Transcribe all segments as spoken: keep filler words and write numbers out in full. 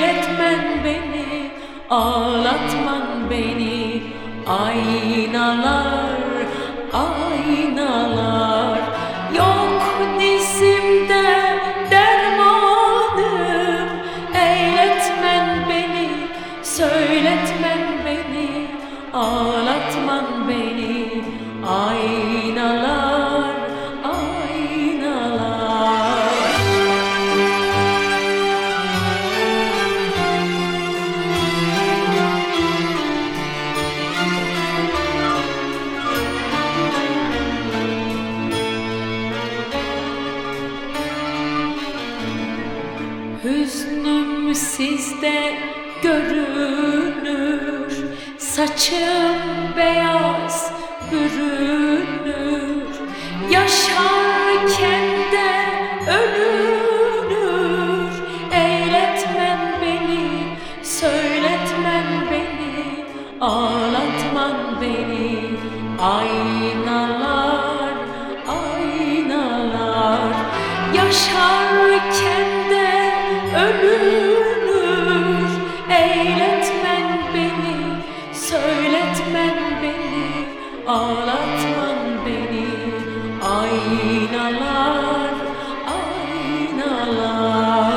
Söyletmen beni, ağlatman beni. Aynalar, aynalar, yok dizimde dermanım. Eyletmen beni, söyletmen beni, ağlatman beni. Aynalar, aynalar. Hüznüm sizde görünür, saçım beyaz bürünür. Yaşarken de ölünür. Eyletmen beni, söyletmen beni, ağlatman beni. Aynalar, aynalar, yaşarken de ölünür. Eyletmen beni, söyletmen beni, ağlatman beni. Aynalar, aynalar.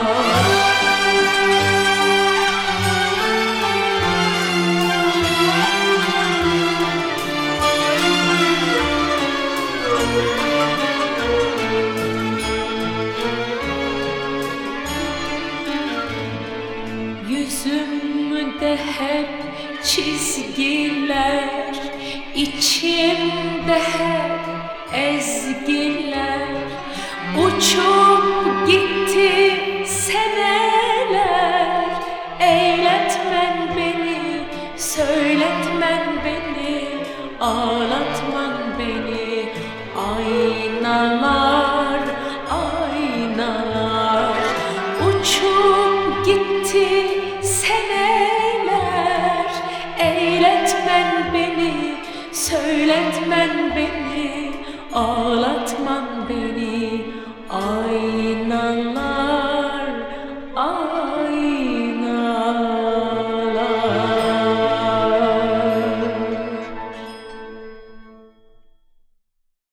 Yüzümde hep çizgiler, içimde hep ezgiler. Uçup gitti seneler. Eyletmen beni, söyletmen beni, ağlatman beni. Aynalar, aynalar, uçup gitti seneler. Eyletmen beni, söyletmen beni, ağlatman beni. Ay